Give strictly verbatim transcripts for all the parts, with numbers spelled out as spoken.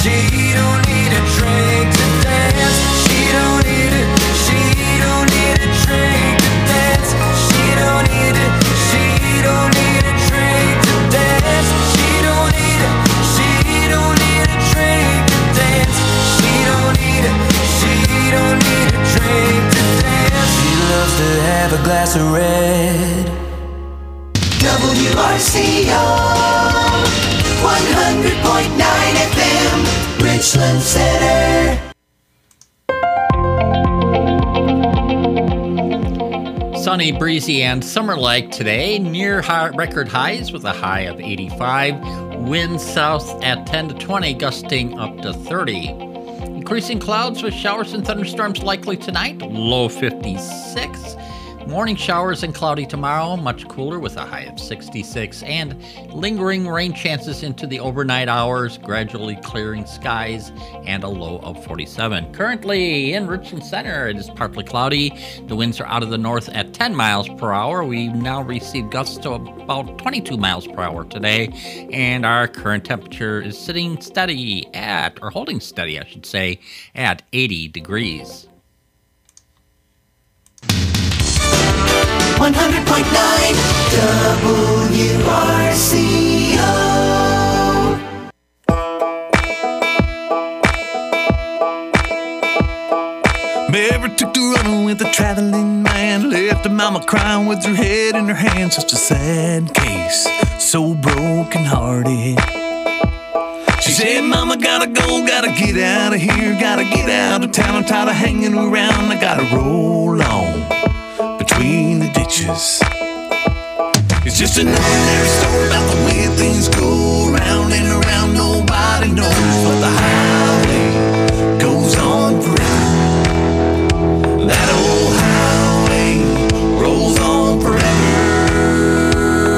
She don't need a drink to dance. She don't need it. She don't need a drink to dance. She don't need it. She don't need a drink to dance. She don't need it. She don't need a drink to dance. She don't need it. She don't need a drink to dance. She loves to have a glass of red. W R C O one hundred point nine F M, Richland Center. Sunny, breezy, and summer-like today. Near high, record highs with a high of eighty-five. Winds south at ten to twenty, gusting up to thirty. Increasing clouds with showers and thunderstorms likely tonight. Low fifty-six. Morning showers and cloudy tomorrow, much cooler with a high of sixty-six, and lingering rain chances into the overnight hours, gradually clearing skies, and a low of forty-seven. Currently in Richland Center, it is partly cloudy. The winds are out of the north at ten miles per hour. We now receive gusts to about twenty-two miles per hour today, and our current temperature is sitting steady at, or holding steady, I should say, at eighty degrees. one hundred point nine W R C O. Mary took to running with a traveling man, left her mama crying with her head in her hands. Just a sad case, so broken hearted. She said, Mama, gotta go, gotta get out of here, gotta get out of town. I'm tired of hanging around, I gotta roll on between the ditches. It's just an ordinary story about the way things go round and around. Nobody knows, but the highway goes on forever. That old highway rolls on forever.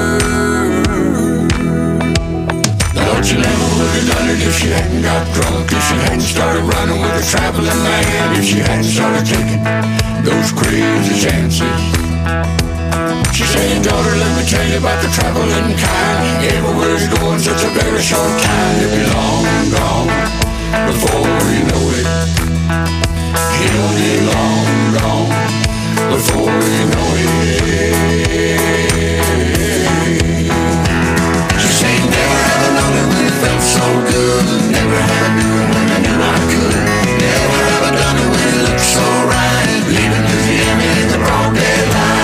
Don't you never would have done it if she hadn't got drunk, if she hadn't started running with a traveling man, if she hadn't started taking those crazy chances. She said, daughter, let me tell you about the traveling kind. Everywhere's going such a very short time. You'll be long gone before you know it. You'll be long gone before you know it. She said, never have I known it when it felt so good. Never have I knew it when I knew I could. Never have I done it when it looked so right. Leaving Louisiana in the broad daylight.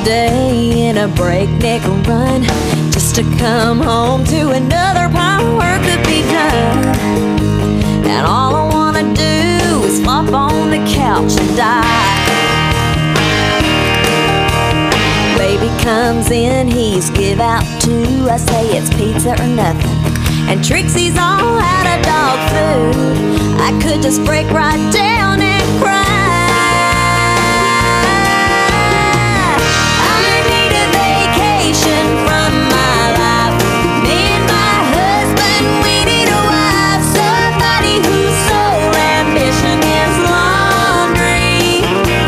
day in a breakneck run just to come home to another pile of work to be done. And all I wanna do is flop on the couch and die. Baby comes in, he's give out too. I say it's pizza or nothing, and Trixie's all out of dog food. I could just break right down and cry. I need a vacation from my life. Me and my husband, we need a wife. Somebody whose sole ambition is laundry.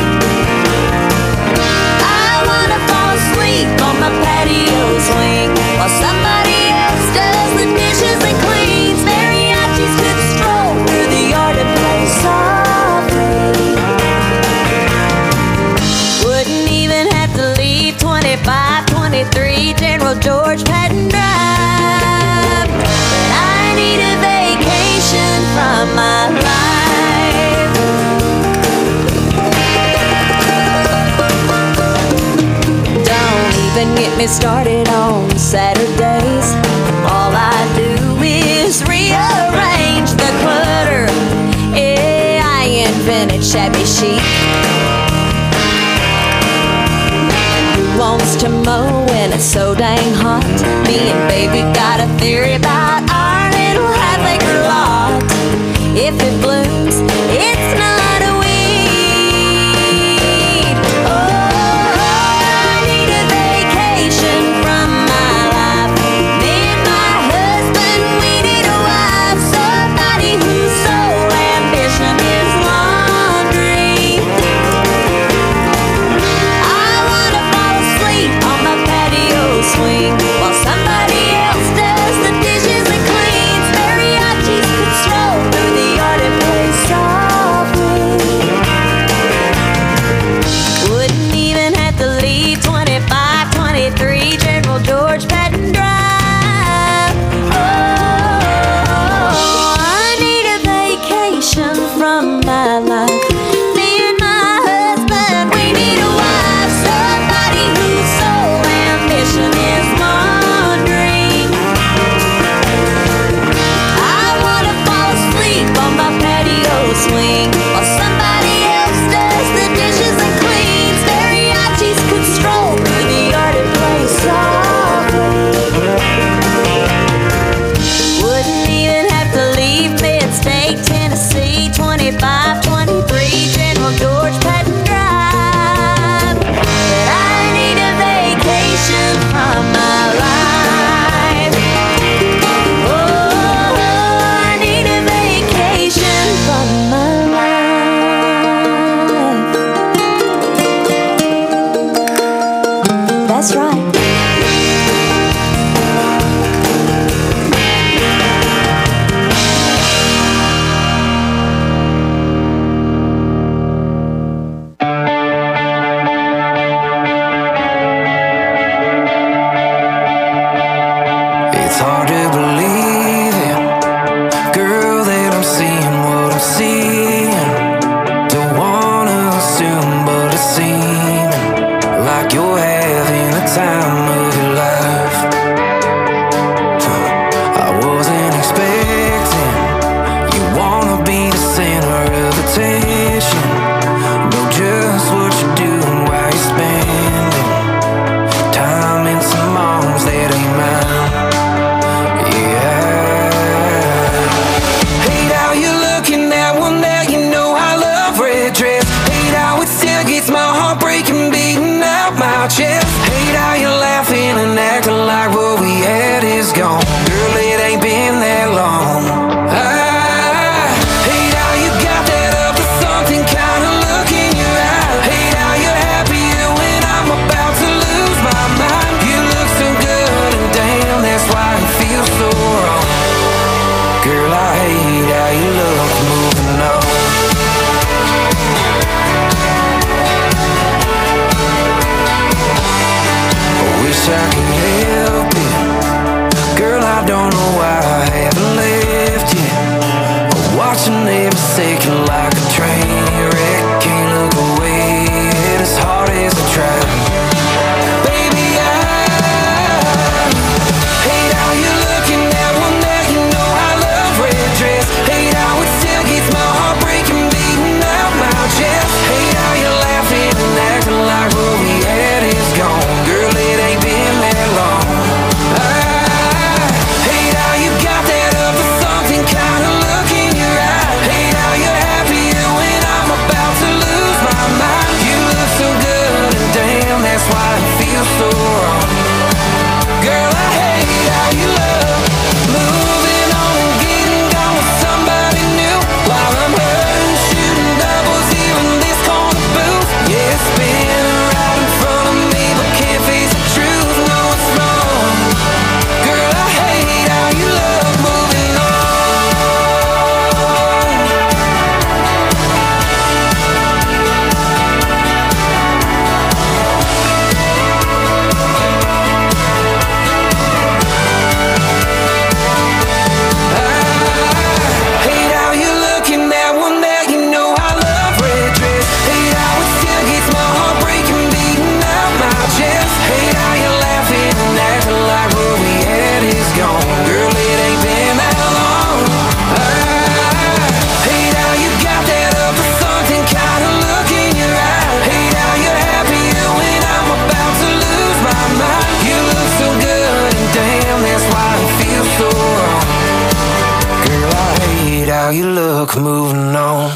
I wanna fall asleep on my patio swing while somebody else does the dishes and cleans. Mariachis could stroll through the yard and play softly. Wouldn't even have to leave twenty-five twenty-three General George Patton Drive. But I need a vacation from my life. Don't even get me started on Saturdays. All I do is rearrange the clutter. Yeah, I invented shabby chic. And who wants to mow when it's so dang hot? Me and baby got a theory about our little half-acre lot. If it blooms, it's not a weed. Oh, I need a vacation from my life. Me and my husband, we need a wife. Somebody whose sole ambition is laundry. I wanna fall asleep on my patio swing while somebody else does the dishes and cleans. Mariachis could stroll through the yard and play softly. Wouldn't even have to leave twenty-five twenty-three General George Patton Drive. Oh, I need a vacation from my life. Me and my husband, we need a wife. Somebody whose sole ambition is laundry. I wanna fall asleep on my patio swing while somebody else does the dishes and cleans. Mariachis could stroll through the yard and play softly. Wouldn't even have to leave mid-state Tennessee, twenty-five twenty-three General George Patton Drive. But I need a vacation from my life. Oh, I need a vacation from my life. That's right. It's hard to believe it, girl, that I'm seeing what I'm seeing. Don't wanna assume, but it's seeming like you're having the time of your life. Huh. I wasn't expecting you wanna be the center of attention. Know just what you're doing while you're spending time in some arms that ain't mine. Hate how you're looking at one that you know I love red dress. Hate how it still gets my heart breaking, beating out my chest. Hate how you're laughing and acting like what we had is gone. Girl, it ain't been that long. I hate how you got that up to something kind of look in your eye. Hate how you're happier when I'm about to lose my mind. You look so good and damn, that's why it feels so wrong. Girl, I hate how you look moving on. I wish I could help it. Girl, I don't know why I haven't left yet. I'm watching every second like a train wreck. Can't look away as hard as I try. you look moving on.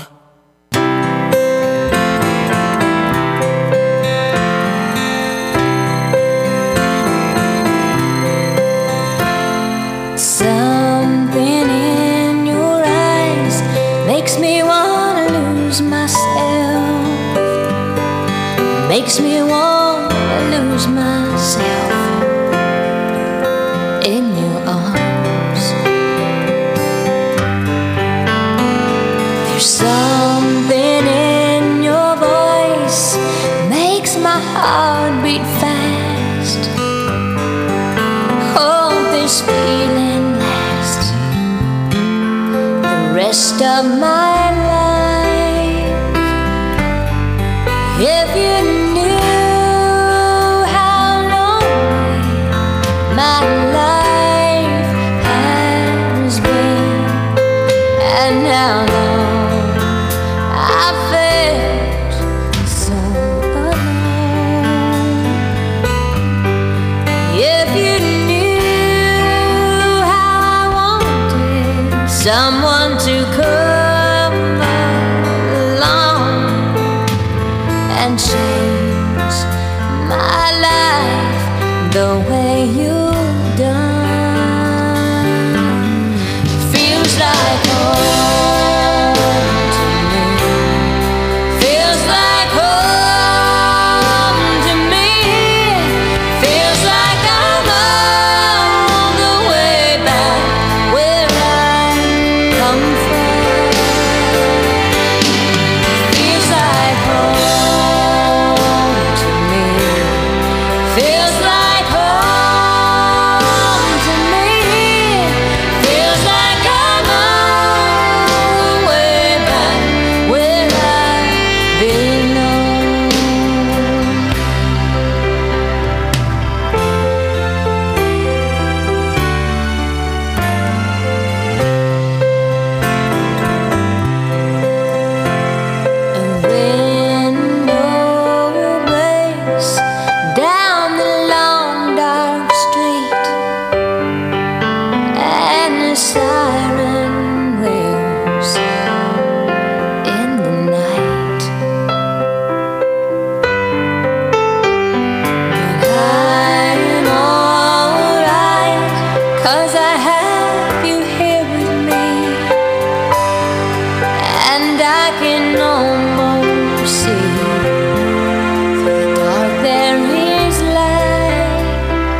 Something in your eyes makes me wanna lose myself. Makes me wanna lose myself in your arms. There's something in your voice makes my heart beat fast. Hope this feeling lasts the rest of my life. If you knew how lonely my life has been, and how long I've felt so alone. If you knew how I wanted someone to come along and change my life the way you've done. Feels like home to me. Feels like home to me. Feels like I'm all the way back where I come from. Feels like home to me. Feels like home to me. Feels like I'm all the way back where I belong. A window breaks down the long dark street, and the siren wails in the night. But I'm alright, 'cause I have you here with me, and I can almost see through the dark there is light.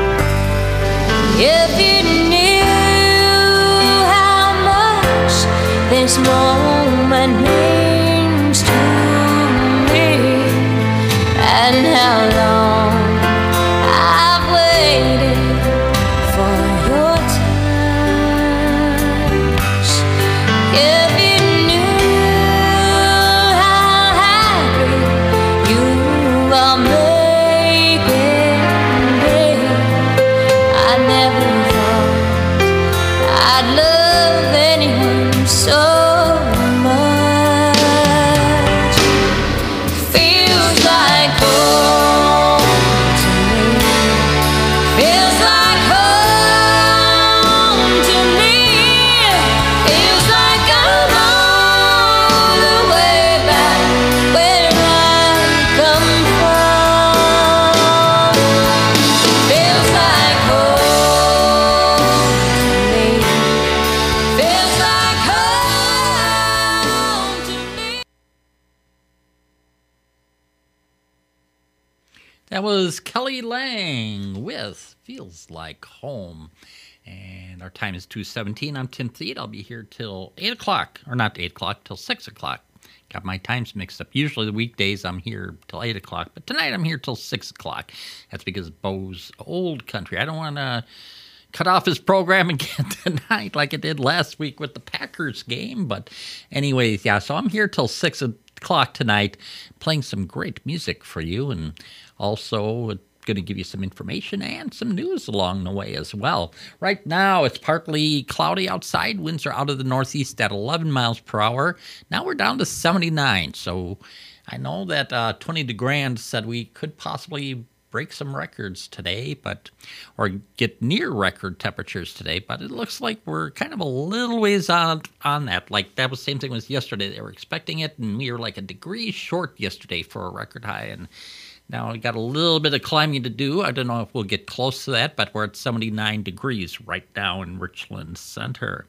If you knew how much this moment means to me, and how long I've waited for your touch. If you knew how happy you are making me, I never thought I'd love anyone so much. Feels like home to me. Feels like home to me. Feels like I'm all the way back where I come from. Feels like home to me. Feels like home to me. That was Kelly Lang with Feels Like Home. And our time is two seventeen. I'm Tim Thede. I'll be here till eight o'clock. Or not eight o'clock, till six o'clock. Got my times mixed up. Usually the weekdays I'm here till eight o'clock. But tonight I'm here till six o'clock. That's because Bo's Old Country. I don't want to cut off his program again tonight like it did last week with the Packers game. But anyways, yeah, so I'm here till six o'clock tonight playing some great music for you, and also going to give you some information and some news along the way as well. Right now, it's partly cloudy outside. Winds are out of the northeast at eleven miles per hour. Now we're down to seventy-nine. So I know that uh, Tony DeGrand said we could possibly break some records today, but or get near record temperatures today, but it looks like we're kind of a little ways on on that. Like that was the same thing as yesterday. They were expecting it, and we were like a degree short yesterday for a record high, and now we got a little bit of climbing to do. I don't know if we'll get close to that, but we're at seventy-nine degrees right now in Richland Center.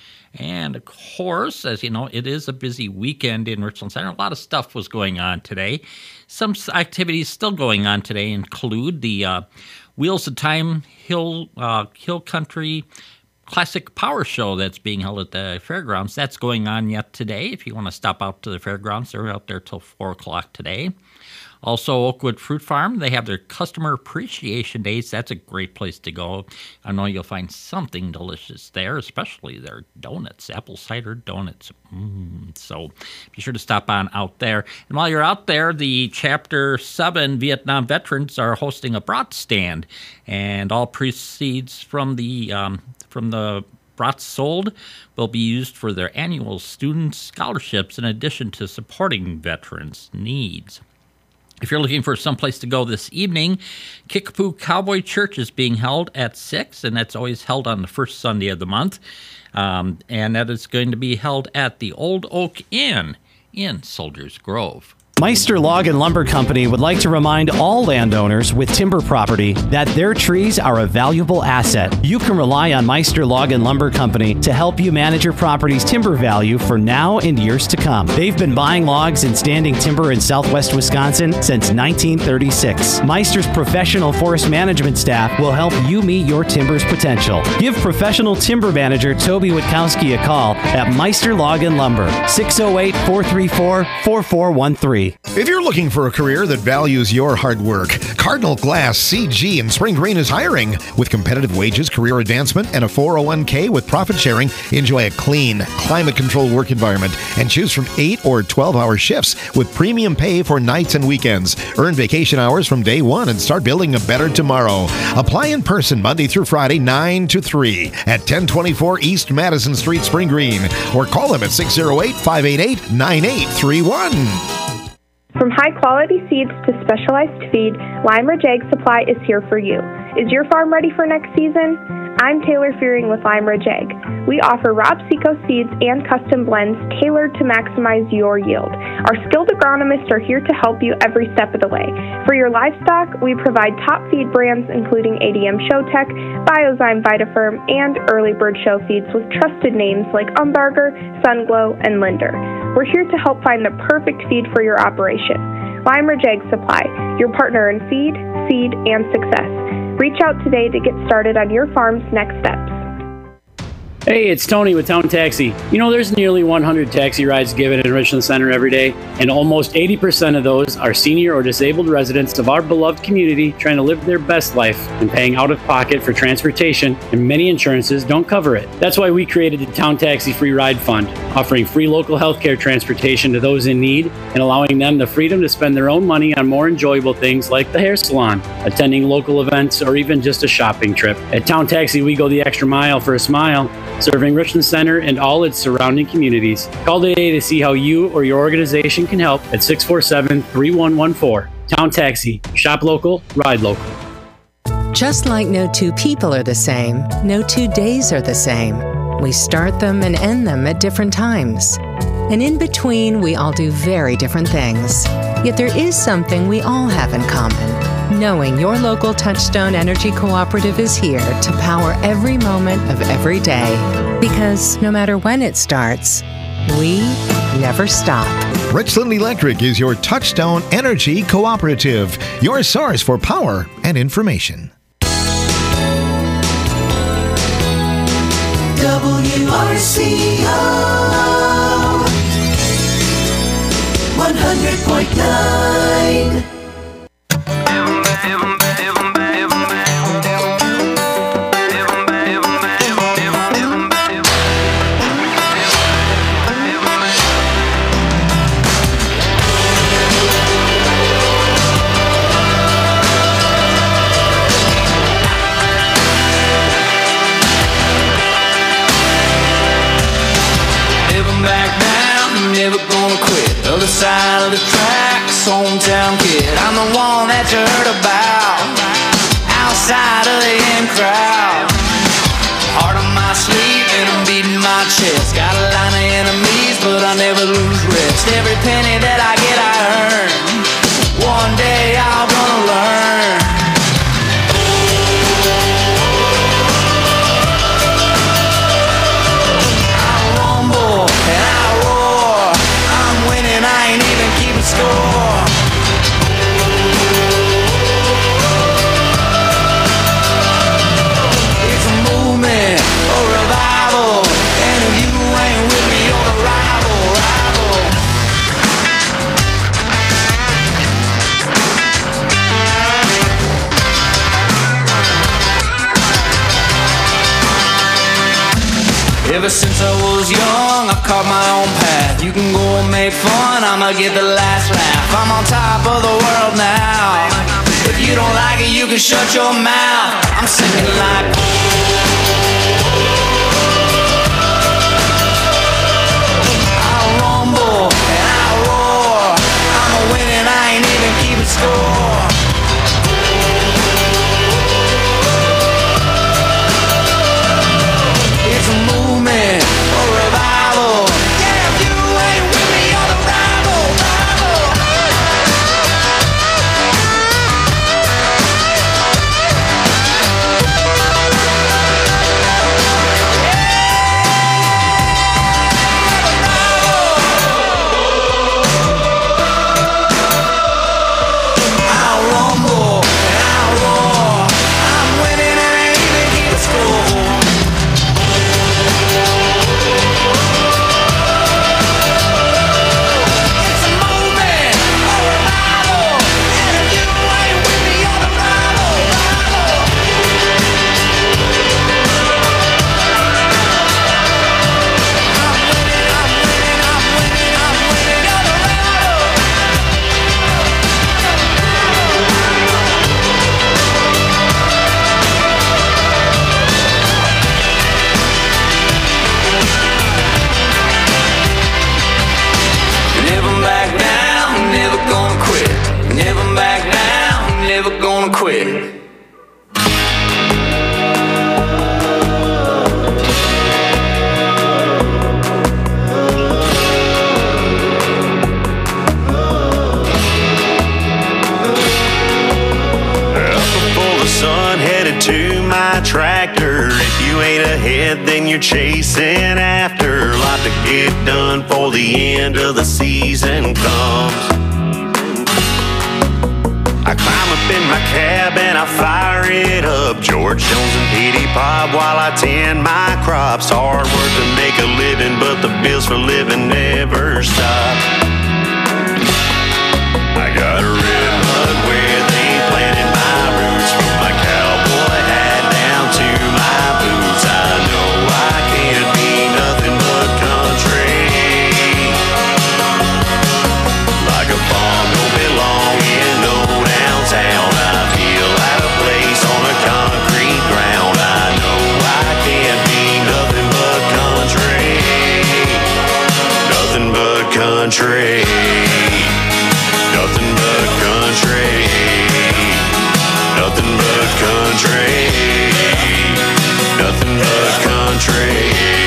And, of course, as you know, it is a busy weekend in Richland Center. A lot of stuff was going on today. Some activities still going on today include the uh, Wheels of Time Hill, uh, Hill Country Classic Power Show that's being held at the fairgrounds. That's going on yet today. If you want to stop out to the fairgrounds, they're out there till four o'clock today. Also, Oakwood Fruit Farm, they have their Customer Appreciation Days. That's a great place to go. I know you'll find something delicious there, especially their donuts, apple cider donuts. Mm. So be sure to stop on out there. And while you're out there, the Chapter seven Vietnam veterans are hosting a brat stand. And all proceeds from the um, from the brats sold will be used for their annual student scholarships in addition to supporting veterans' needs. If you're looking for someplace to go this evening, Kickapoo Cowboy Church is being held at six, and that's always held on the first Sunday of the month. Um, and that is going to be held at the Old Oak Inn in Soldiers Grove. Meister Log and Lumber Company would like to remind all landowners with timber property that their trees are a valuable asset. You can rely on Meister Log and Lumber Company to help you manage your property's timber value for now and years to come. They've been buying logs and standing timber in southwest Wisconsin since nineteen thirty-six. Meister's professional forest management staff will help you meet your timber's potential. Give professional timber manager Toby Witkowski a call at Meister Log and Lumber, six oh eight, four three four, four four one three. If you're looking for a career that values your hard work, Cardinal Glass C G in Spring Green is hiring. With competitive wages, career advancement, and a four oh one k with profit sharing, enjoy a clean, climate-controlled work environment and choose from eight or twelve-hour shifts with premium pay for nights and weekends. Earn vacation hours from day one and start building a better tomorrow. Apply in person Monday through Friday, nine to three at ten twenty-four East Madison Street, Spring Green, or call them at six oh eight, five eight eight, nine eight three one. From high-quality seeds to specialized feed, Lime Ridge Ag Supply is here for you. Is your farm ready for next season? I'm Taylor Fearing with Lime Ridge Ag. We offer Rob Seco seeds and custom blends tailored to maximize your yield. Our skilled agronomists are here to help you every step of the way. For your livestock, we provide top feed brands including A D M Showtech, Biozyme Vitafirm, and Early Bird Show feeds with trusted names like Umbarger, Sunglow, and Linder. We're here to help find the perfect feed for your operation. Lime Ridge Ag Supply, your partner in feed, seed, and success. Reach out today to get started on your farm's next steps. Hey, it's Tony with Town Taxi. You know, there's nearly one hundred taxi rides given in Richland Center every day, and almost eighty percent of those are senior or disabled residents of our beloved community trying to live their best life and paying out of pocket for transportation, and many insurances don't cover it. That's why we created the Town Taxi Free Ride Fund, offering free local healthcare transportation to those in need and allowing them the freedom to spend their own money on more enjoyable things like the hair salon, attending local events, or even just a shopping trip. At Town Taxi, we go the extra mile for a smile, serving Richland Center and all its surrounding communities. Call today to see how you or your organization can help at six four seven, three one one four. Town Taxi. Shop local, ride local. Just like no two people are the same, no two days are the same. We start them and end them at different times. And in between, we all do very different things. Yet there is something we all have in common. Knowing your local Touchstone Energy Cooperative is here to power every moment of every day. Because no matter when it starts, we never stop. Richland Electric is your Touchstone Energy Cooperative, your source for power and information. W R C O one hundred point nine. Never back down, never gonna quit. Other other side of the tracks, hometown kid, I'm the one that you heard about. Outside of the in crowd, heart on my sleeve and I'm beating my chest. Got a line of enemies, but I never lose rest. Every penny that I get, I earn. One day I'm gonna learn. I rumble and I roar. I'm winning, I ain't even keeping score. It's a movement, a revival, and if you ain't with me, you're the rival, rival. Ever since I was young, I carved my own path. You can go and make fun, I'ma get the last laugh. I'm on top of the world now. If you don't like it, you can shut your mouth. I'm singing like I rumble and I roar. I'm a winning, I ain't even keeping score. It's a movement, a revival. Yeah, if you ain't with me, you're the rival, rival. I rumble and I roar. I'm winning and I ain't even keeping score. It's a movement, a revival, and if you ain't with me, you're the rival, rival. I'm winning, I'm winning, I'm winning, I'm winning, you're the rival. Never back down, never gonna quit. Never back down, never gonna quit. Up before the sun, headed to my tractor. If you ain't ahead, then you're chasing after. Lot to get done before the end of the season comes. I climb up in my cab and I fire it up. George Jones and Petey Pop while I tend my crops. Hard work to make a living, but the bills for living never stop. I got a red mud where they planted my roots. From my cowboy hat down to my boots. I know I can't be nothing but country. Like a farm don't belong in no downtown. I feel out of place on a concrete ground. I know I can't be nothing but country. Nothing but country. Nothing but country. Nothing but country. Nothing but country.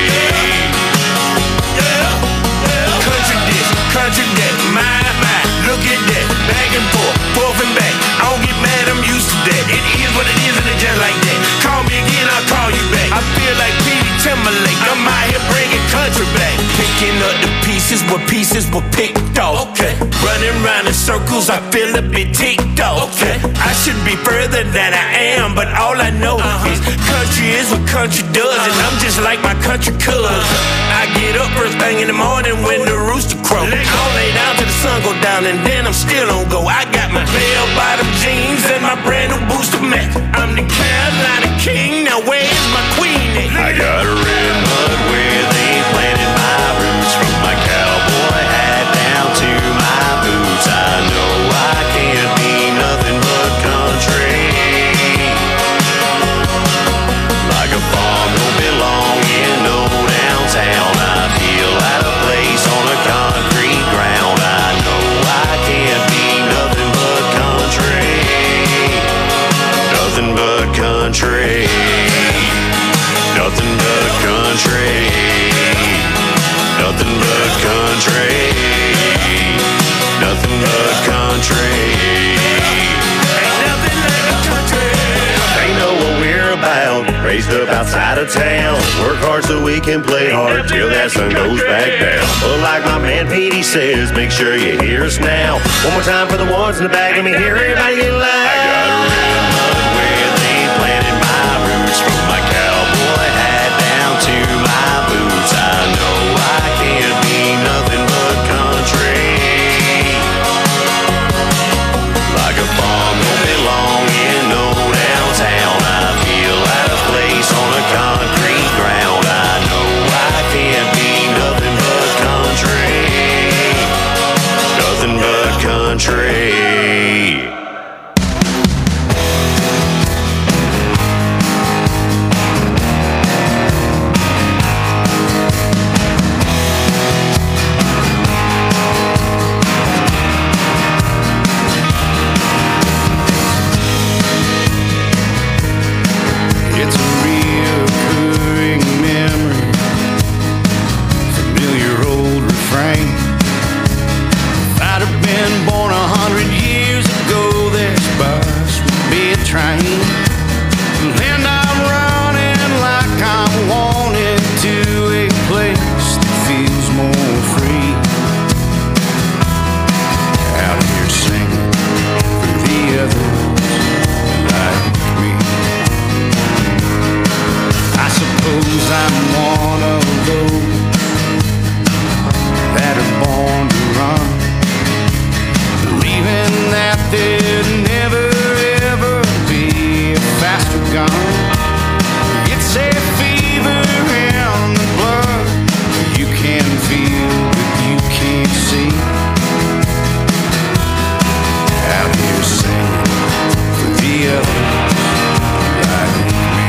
Country this, country that, my, my, look at that, back and forth, forth and back. I don't get mad, I'm used to that. It is what it is and it's just like that. Call me again, I'll call you back. I feel like Petey Timberlake, I'm out here bringing country back. Picking up the pieces where pieces were picked off. Okay. Running round in circles, I feel a bit ticked off. Okay. I should be further than I am, but all I know uh-huh. is country is what country does, uh-huh. and I'm just like my country cuz. Uh-huh. I get up first thing in the morning when the rooster crows. I'll lay down till the sun go down, and then I'm still on go. I got my bell bottom jeans and my brand new booster match. I'm the Carolina king, now where's my queen at? I got a red mud where they planted my roots. From my cowboy hat down to my boots. I know I can't be nothing but country. Like a farm don't belong in no downtown. I feel out of place on a concrete ground. I outside of town. Work hard so we can play hard till that sun goes back down. But like my man Petey says, make sure you hear us now. One more time for the ones in the back, let me hear everybody get loud. I got a red mud where they planted my roots, from my cowboy hat down to my boots. I know I can't be nothing but country. Like a farm don't belong in no downtown. I feel out of place on a concrete ground. I know I can't be nothing but country. Nothing but country. It's a reoccurring memory, familiar old refrain. If I'd have been born a hundred years ago, this bus would be a train. And I'm running like I'm wanted to a place that feels more free. Out here singing for the others like me. I suppose I'm one of those that are born to run, believing that there'd never ever be a faster gun. It's a fever in the blood you can feel but you can't see. Out here singing for the others like me.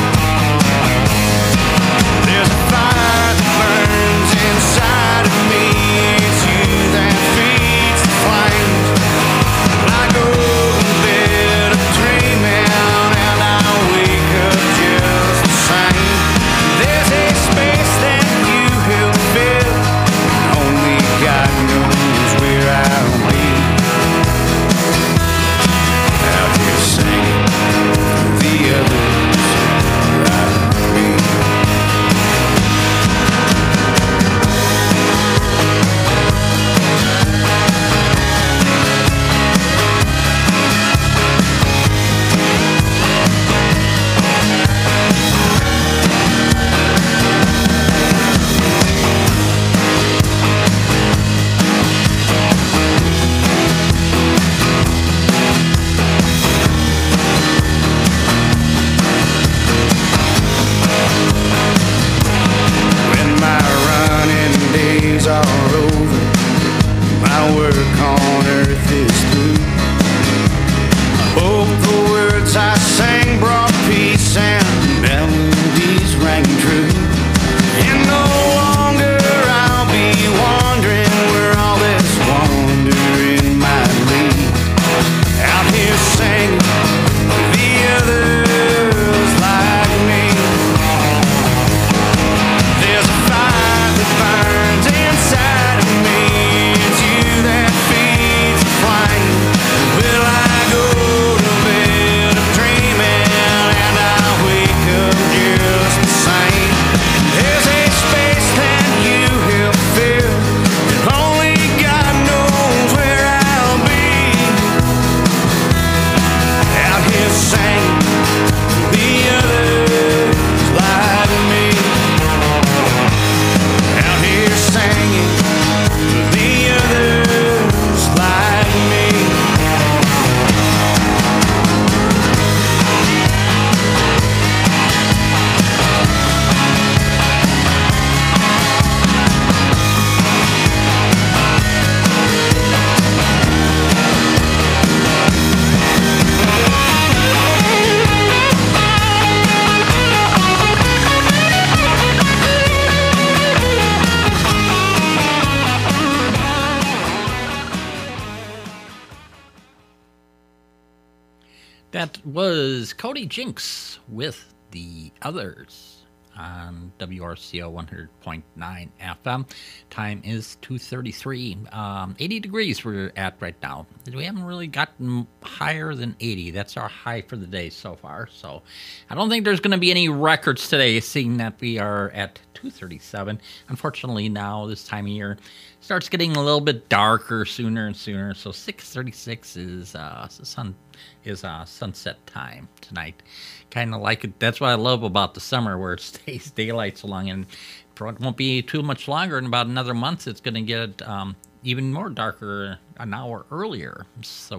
There's a fire that burns inside of me. It's you that feeds the flames. I go to bed dreaming and I wake up just the same. There's a space that you help fill, and only God knows where I'll be. Out here singing for the others like me. When my running days are over, my work on earth is through. Both the words I sang brought peace and melodies rang true. And no longer I'll be wondering where all this wandering might lead. Out here singing for the others like me. There's a fire that burns inside of me. It's you that feeds the flame. Will I go to bed dreaming and I wake up just the same? There's a space that you help fill, and only God knows where I'll be. Out here singing for the others like me. Out here singing for the others like me. That was Cody Jinks with The Others. on W R C O one hundred point nine F M. Time is two thirty-three. Um, eighty degrees we're at right now. We haven't really gotten higher than eighty. That's our high for the day so far. So I don't think there's going to be any records today, seeing that we are at two thirty-seven. Unfortunately, now this time of year it starts getting a little bit darker sooner and sooner. So six thirty-six is uh, the sun is uh, sunset time tonight. Kind of like it. That's what I love about the summer, where it stays daylight so long, and it won't be too much longer. In about another month, it's going to get um, even more darker an hour earlier. So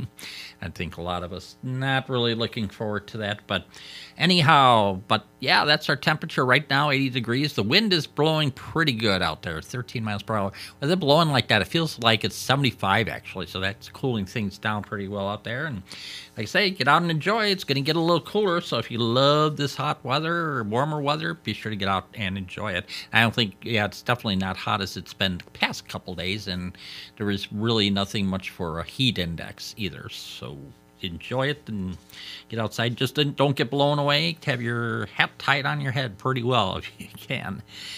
I think a lot of us not really looking forward to that. But anyhow, but yeah, that's our temperature right now, eighty degrees. The wind is blowing pretty good out there, thirteen miles per hour. With it blowing like that, it feels like it's seventy-five actually. So that's cooling things down pretty well out there. And like I say, get out and enjoy. It's going to get a little cooler. So if you love this hot weather or warmer weather, be sure to get out and enjoy it. I don't think, yeah, it's definitely not hot as it's been the past couple days. And there is really nothing much for a heat index either. So enjoy it and get outside. Just don't get blown away. Have your hat tied on your head pretty well if you can.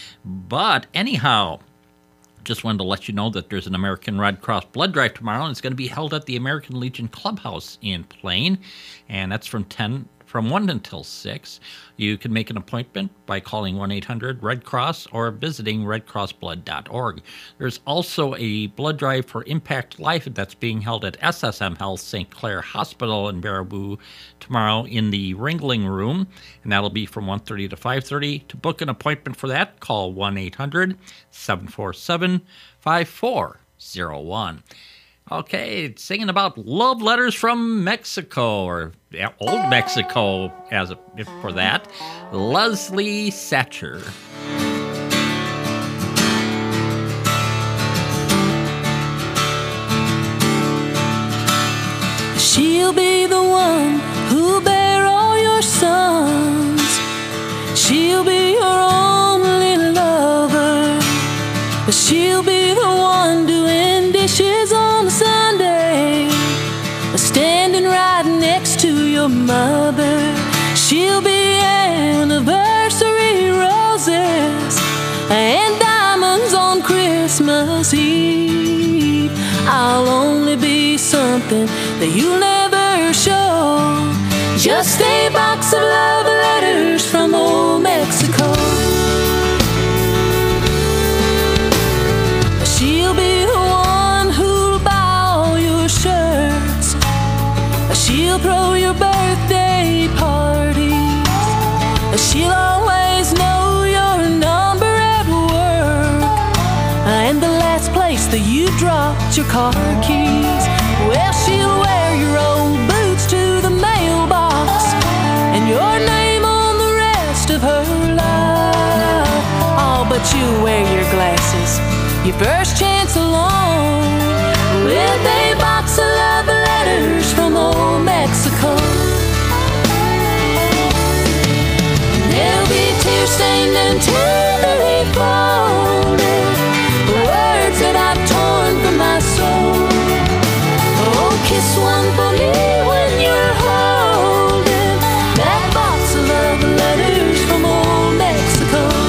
But anyhow, just wanted to let you know that there's an American Red Cross blood drive tomorrow, and it's going to be held at the American Legion Clubhouse in Plain, and that's from ten from one until six. You can make an appointment by calling one eight hundred red cross or visiting red cross blood dot org. There's also a blood drive for Impact Life that's being held at S S M Health Saint Clair Hospital in Baraboo tomorrow in the Ringling Room, and that'll be from one thirty to five thirty. To book an appointment for that, call one eight hundred seven four seven five four zero one. Okay, singing about love letters from Mexico, or yeah, old Mexico as a, if for that, Leslie Satcher. She'll be the one who'll bear all your sons. She'll be your only lover. She'll be the one doing dishes on a Sunday, standing right next to your mother. She'll be anniversary roses and diamonds on Christmas Eve. I'll only be something that you'll never show, just a box of love letters from old Mexico. She'll be the one who'll buy all your shirts. She'll throw your birthday parties. She'll always know your number at work and the last place that you dropped your car keys. Well, she'll wear your old boots to the mailbox and your name on the rest of her life. Oh, but you'll wear your glasses your first chance along with a box of love letters from old Mexico. They'll be tear-stained and tenderly folded, words that I've torn from my soul. Oh, kiss one for me when you're holding that box of love letters from old Mexico.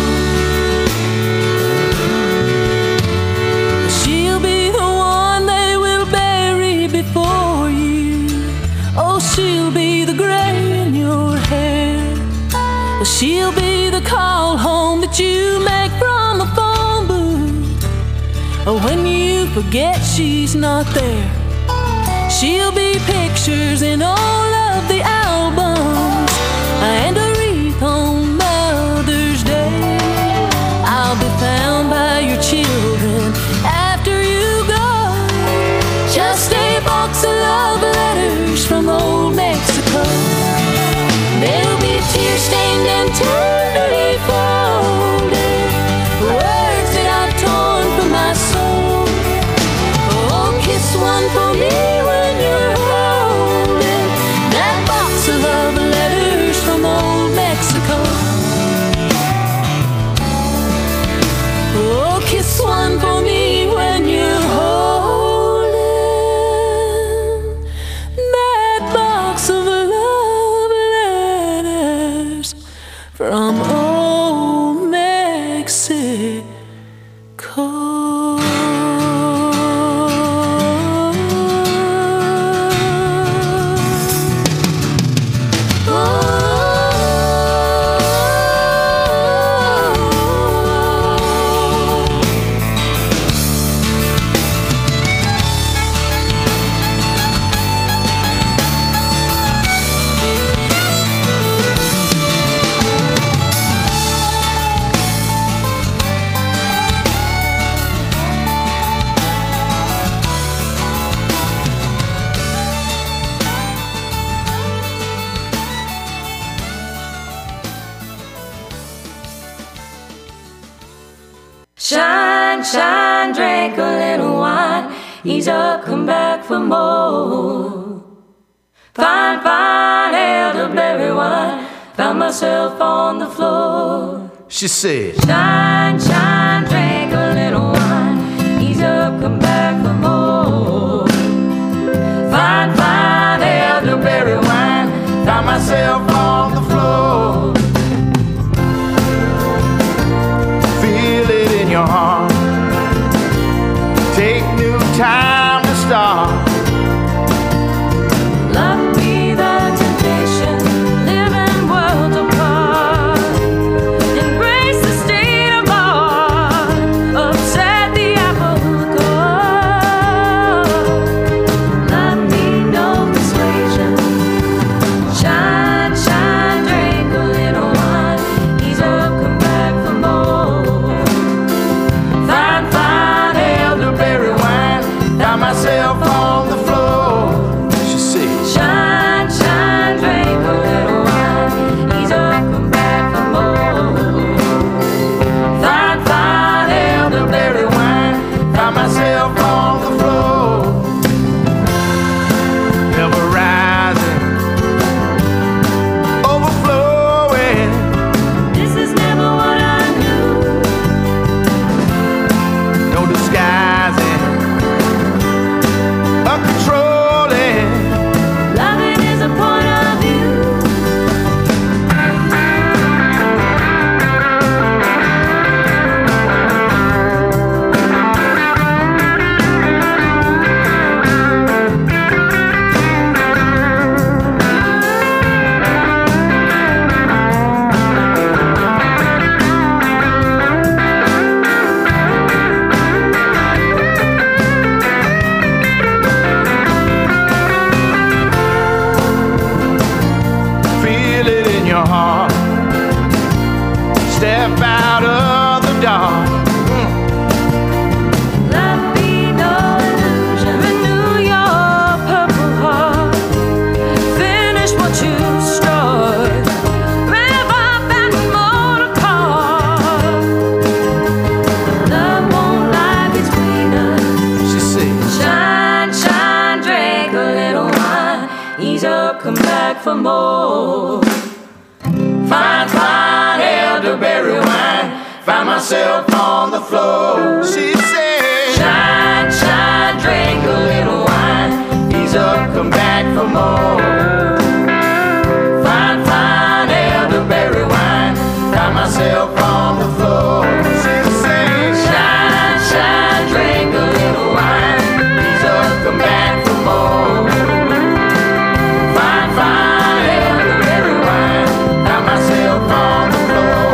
She'll be the gray in your hair. She'll be the call home that you make from a phone booth. When you forget she's not there, she'll be pictures in all of the albums and a wreath on Mother's Day. I'll be found by your children after you go, just a box of love letters from old Mexico. They'll be tear-stained and tenderly folded, words that I've torn from my soul. Oh, kiss one for me when you're holding that box of love letters from old Shine, shine, drink a little wine. Ease up, come back for more. Fine, fine, elderberry wine. Found myself on the floor. She said, Shine, shine, drink a little wine. Ease up, come back for more. Fine, fine, elderberry wine. Found myself on the floor. feel it in your heart. Take new time to start. Love be the temptation, living worlds apart. Embrace the state of heart, upset the apple cart. Love me no persuasion. Shine, shine, drink a little wine. Ease up, come back for more. Fine, fine, elderberry wine. Found myself on the floor. She said, Shine, shine, drink a little wine. Ease up, come back for more. Fine, fine, elderberry wine. found myself on the floor. Ever rising, overflowing. This is never what I knew. No disguising, or controlling. Loving is a point of view. Feel it in your heart. Step out of the dark. Love be no illusion. Renew your purple heart. Finish what you start. Rev up and motor car. Love won't lie between us. She said, Shine, shine, drink a little wine. Ease up, come back for more. fine, fine, elderberry wine. Found myself on the floor. She said, Shine, shine, drink a little wine. ease up, come back for more. Fine, fine, elderberry wine. Found myself on the floor. She said, Shine, shine, drink a little wine. ease up, come back for more. Fine, fine, elderberry wine. Found myself on the floor.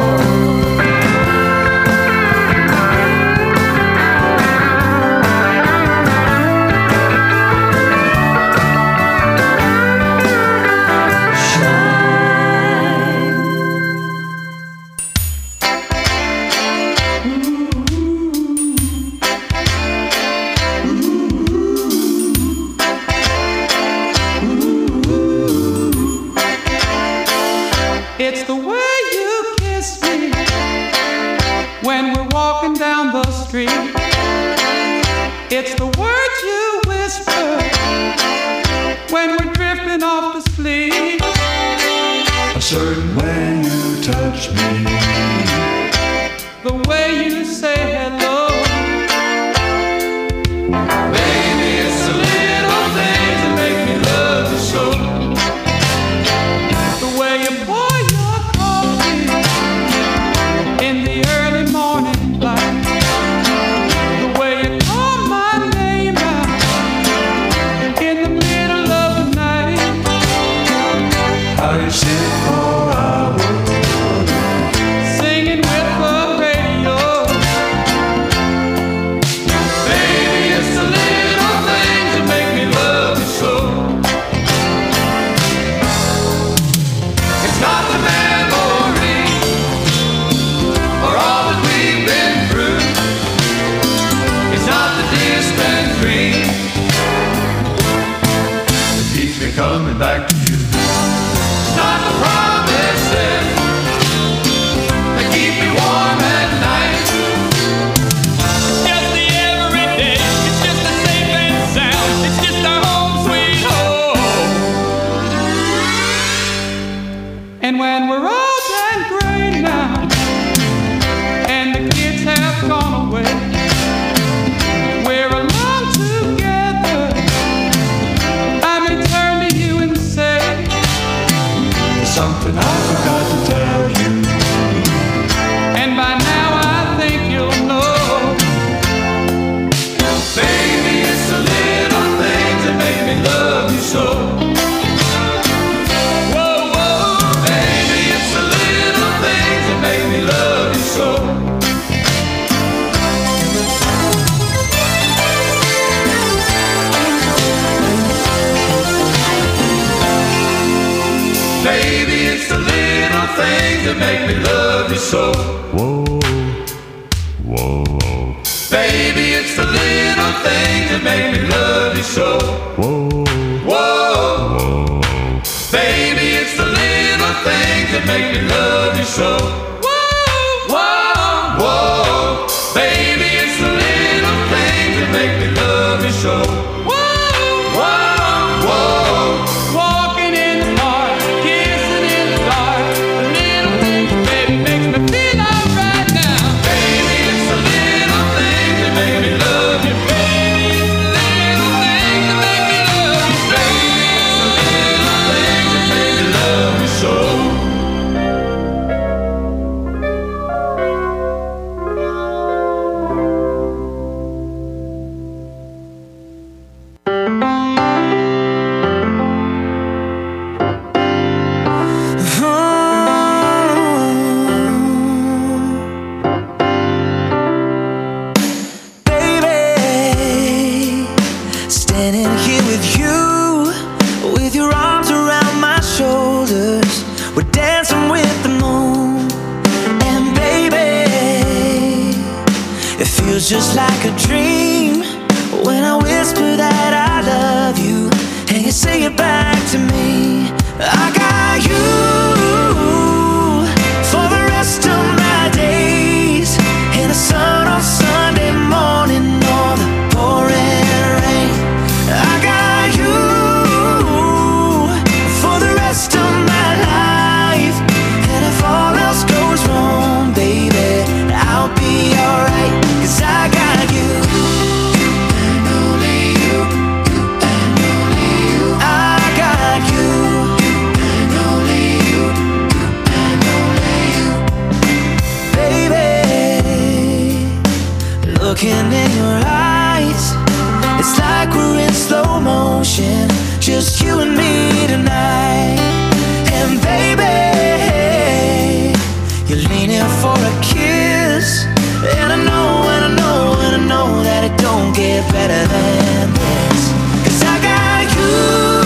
It's the way you kiss me when we're walking down the street. It's the words you whisper when we're drifting off to sleep. A certain way you touch me. The way you say hello. Baby, it's the little things that make me love you so. The way you pour your coffee in the early morning. coming back to you. Not the promises that keep me warm at night. Just the everyday, it's just the safe and sound. It's just our home sweet home. And when we're old and gray now, and the kids have gone away, we're alone together. I may turn to you and say, There's something I forgot to tell you. and by now I think you'll know. Baby, it's the little things that make me love you so. Whoa, whoa. Baby, it's the little things that make me love you so. Baby, it's the little things that make me love you so. Whoa, whoa, Baby, it's the little things that make me love you so. whoa, Whoa, whoa. baby, it's the little things that make me love you so. Whoa, whoa, whoa, baby, it's the little things that make me love you so. Whoa, whoa, whoa. Walking in the park, kissing in the dark, the little things, baby, makes me feel alright now. Baby, it's the little things that make me love you. Baby, it's the little things that make me love you. Baby, it's the little things that make me love you so. Baby, standing here with you, with your arms around my shoulders, we're dancing with the moon. And baby, it feels just like a dream when I whisper that I love you and you say it back to me. I got you for the rest of my days, in the sun on Sunday morning or the pouring rain. I got you for the rest of my life, and if all else goes wrong, baby, I'll be alright, 'cause I got you. And only you, and only you. I got you. And only you, and only you. Baby, looking in your eyes, it's like we're in slow motion, just you and me tonight. And baby, you're leaning for a kiss, and I know, and I know, and I know that it don't get better than this. 'Cause I got you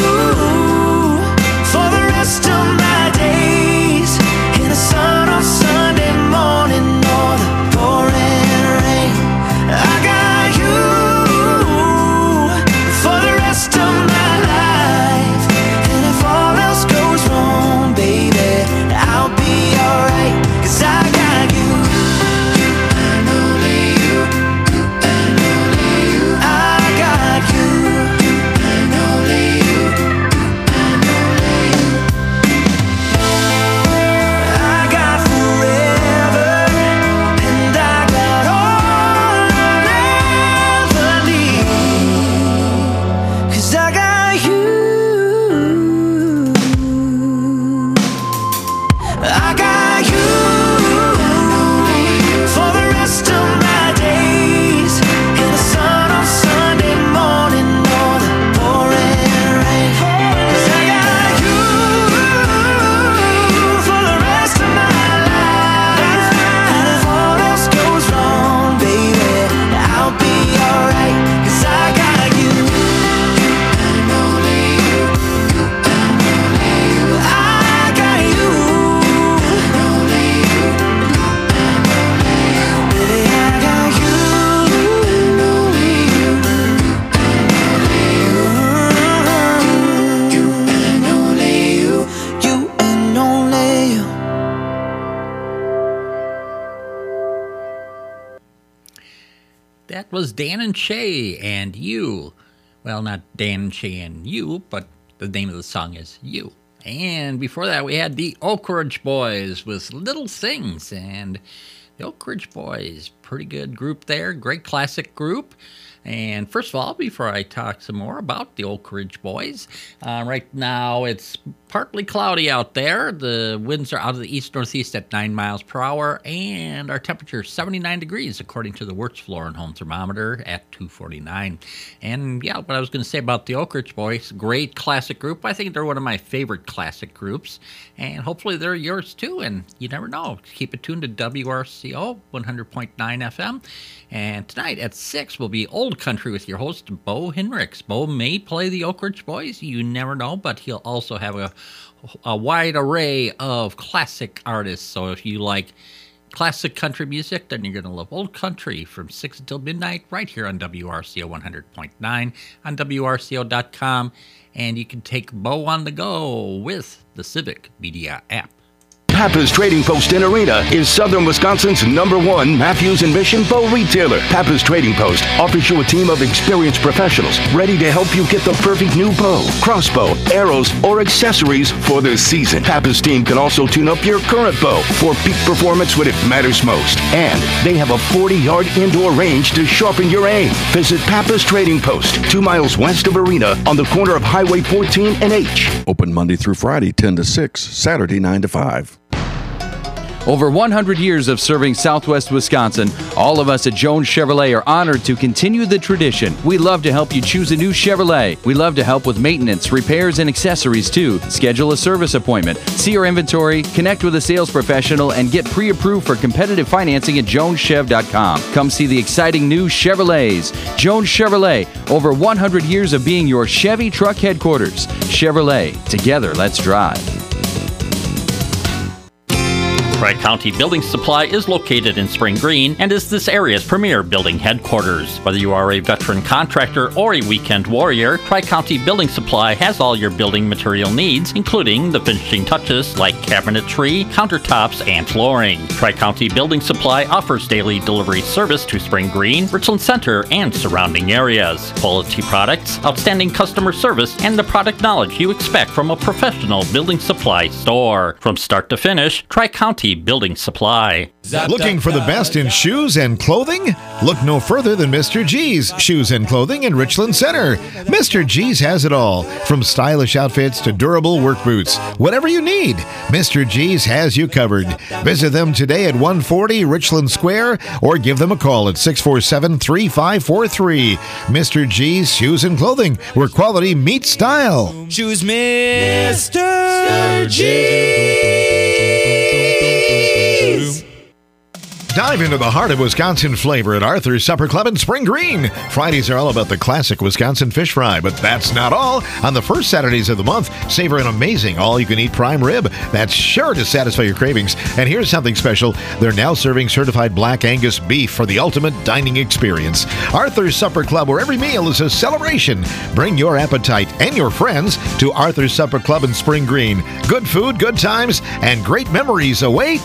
for the rest of my days, in the sun on Sunday morning or the pouring rain. I got you for the rest of my life, That was Dan and Shay and You. Well, not Dan and Shay and You, but the name of the song is You. And before that, we had the Oak Ridge Boys with Little Things. And the Oak Ridge Boys, pretty good group there, great classic group. And first of all, before I talk some more about the Oak Ridge Boys, uh, right now it's partly cloudy out there. The winds are out of the east-northeast at nine miles per hour, and our temperature is seventy-nine degrees, according to the Wirtz Floor and Home Thermometer at two forty-nine. And yeah, what I was going to say about the Oak Ridge Boys, great classic group. I think they're one of my favorite classic groups, and hopefully they're yours too, and you never know. Keep it tuned to W R C O one hundred point nine F M. And tonight at six will be Old Country with your host, Bo Hinrichs. Bo may play the Oak Ridge Boys, you never know, but he'll also have a, a wide array of classic artists. So if you like classic country music, then you're going to love Old Country from six until midnight right here on W R C O one hundred point nine on W R C O dot com. And you can take Bo on the go with the Civic Media app. Pappas Trading Post in Arena is Southern Wisconsin's number one Matthews and Mission bow retailer. Pappas Trading Post offers you a team of experienced professionals ready to help you get the perfect new bow, crossbow, arrows, or accessories for the season. Pappas team can also tune up your current bow for peak performance when it matters most. And they have a forty-yard indoor range to sharpen your aim. Visit Pappas Trading Post, two miles west of Arena on the corner of Highway fourteen and H. Open Monday through Friday, ten to six, Saturday, nine to five. Over one hundred years of serving Southwest Wisconsin, all of us at Jones Chevrolet are honored to continue the tradition. We love to help you choose a new Chevrolet. We love to help with maintenance, repairs, and accessories too. Schedule a service appointment, see our inventory, connect with a sales professional, and get pre-approved for competitive financing at jones chev dot com. Come see the exciting new Chevrolets. Jones Chevrolet, over one hundred years of being your Chevy truck headquarters. Chevrolet, together let's drive. Tri-County Building Supply is located in Spring Green and is this area's premier building headquarters. Whether you are a veteran contractor or a weekend warrior, Tri-County Building Supply has all your building material needs, including the finishing touches like cabinetry, countertops, and flooring. Tri-County Building Supply offers daily delivery service to Spring Green, Richland Center, and surrounding areas. Quality products, outstanding customer service, and the product knowledge you expect from a professional building supply store. From start to finish, Tri-County Building Supply. Looking for the best in shoes and clothing? Look no further than Mister G's Shoes and Clothing in Richland Center. Mister G's has it all, from stylish outfits to durable work boots. Whatever you need, Mister G's has you covered. Visit them today at one forty Richland Square or give them a call at six four seven, three five four three. Mister G's Shoes and Clothing, where quality meets style. Choose Mister G. Dive into the heart of Wisconsin flavor at Arthur's Supper Club in Spring Green. Fridays are all about the classic Wisconsin fish fry, but that's not all. On the first Saturdays of the month, savor an amazing all-you-can-eat prime rib that's sure to satisfy your cravings. And here's something special. They're now serving certified Black Angus beef for the ultimate dining experience. Arthur's Supper Club, where every meal is a celebration. Bring your appetite and your friends to Arthur's Supper Club in Spring Green. Good food, good times, and great memories await.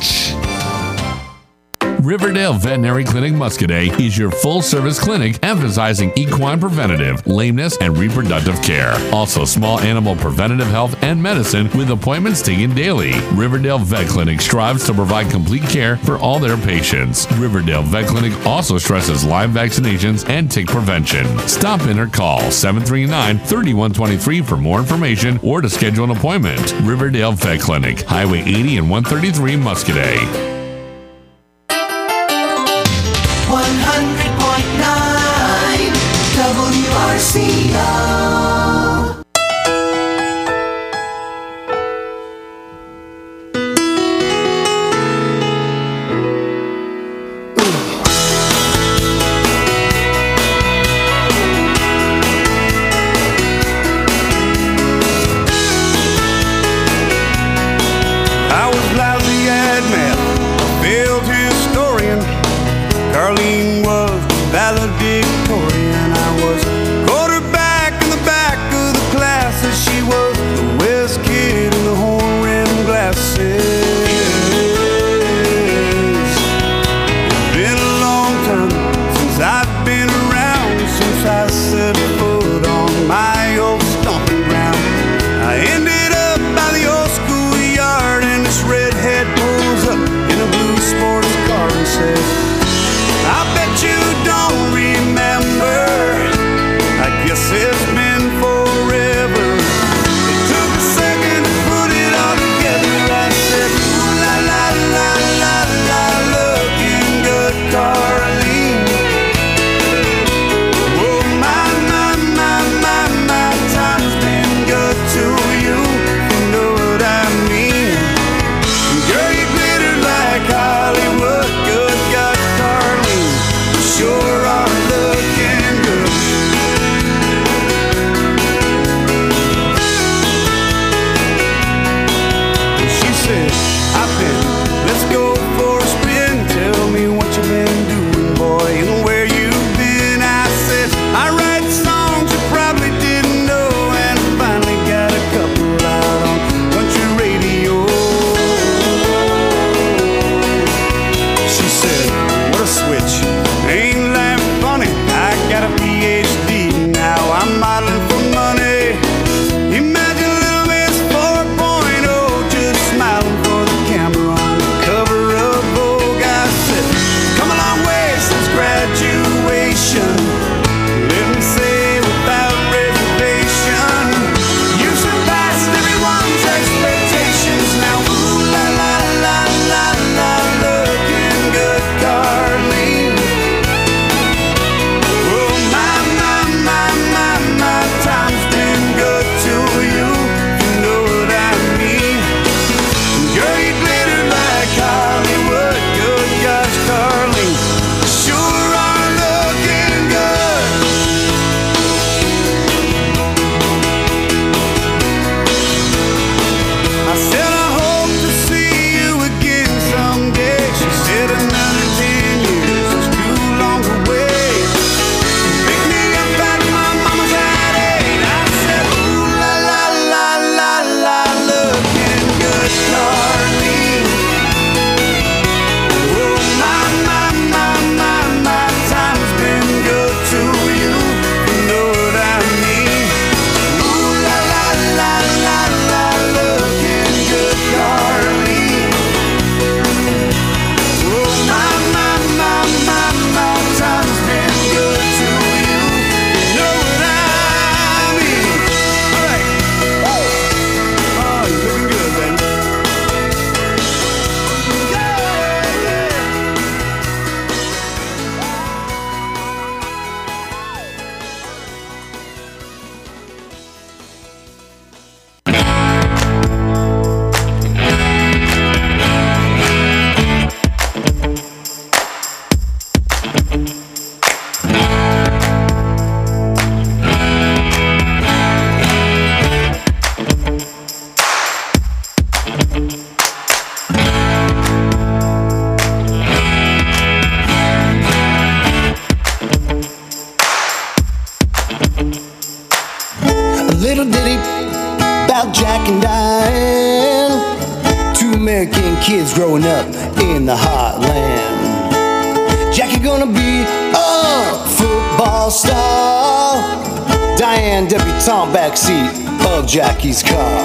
Riverdale Veterinary Clinic Muscadet is your full-service clinic emphasizing equine preventative, lameness, and reproductive care. Also, small animal preventative health and medicine with appointments taken daily. Riverdale Vet Clinic strives to provide complete care for all their patients. Riverdale Vet Clinic also stresses live vaccinations and tick prevention. Stop in or call seven three nine, three one two three for more information or to schedule an appointment. Riverdale Vet Clinic, Highway eighty and one thirty-three, Muscadet. one hundred point nine W R C O. I was lousy at math, a failed historian. Carlene was valedictorian. I was quarterback in the back of the class, as she was the West kid in the horn-rimmed glasses. It's been a long time since I've been little ditty about Jack and Diane, two American kids growing up in the heartland. Jackie gonna be a football star, Diane debutante backseat of Jackie's car.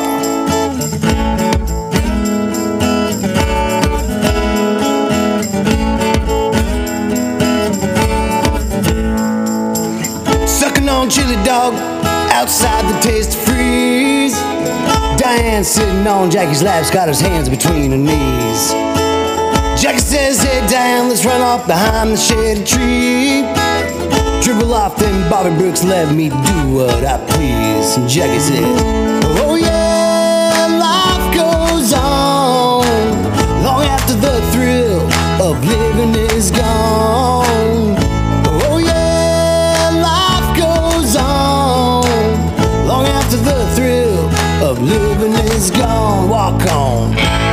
Sucking on chili dog outside the Taste Freeze. Diane sitting on Jackie's lap's got his hands between her knees. Jackie says, hey Diane, let's run off behind the shady tree. Dribble off them Bobby Brooks, let me do what I please. And Jackie said, oh yeah, life goes on long after the thrill of living is gone. Oh yeah, life goes on long after the thrill of living is gone. Walk on.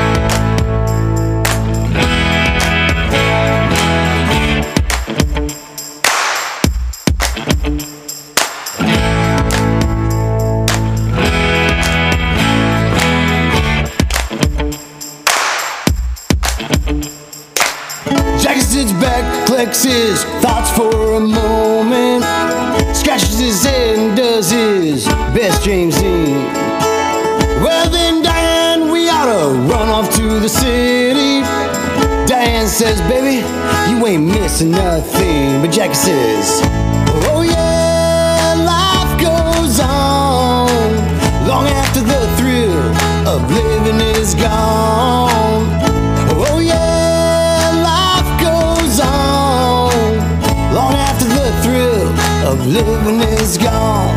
Collects his thoughts for a moment, scratches his head and does his best James Dean. Well then, Diane, we oughta run off to the city. Diane says, baby, you ain't missing nothing. But Jackie says, oh yeah, life goes on long after the thrill of living is gone. Oh yeah, long after the thrill of living is gone.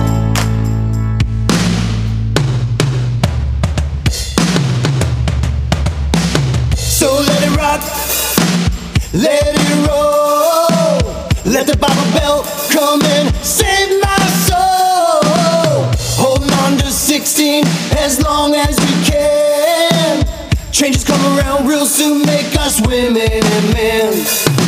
So let it rock, let it roll. Let the Bible belt come and save my soul. Holding on to sixteen as long as we can. Changes come around real soon, make us women and men.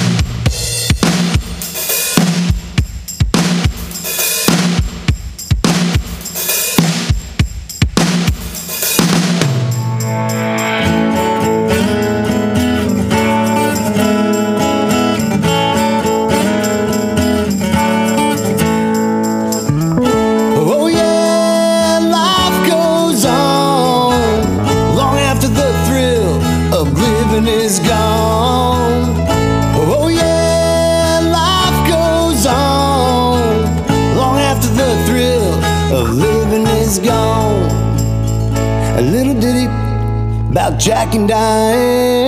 Jack and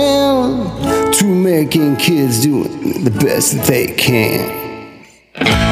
Diane, two American kids doing the best that they can.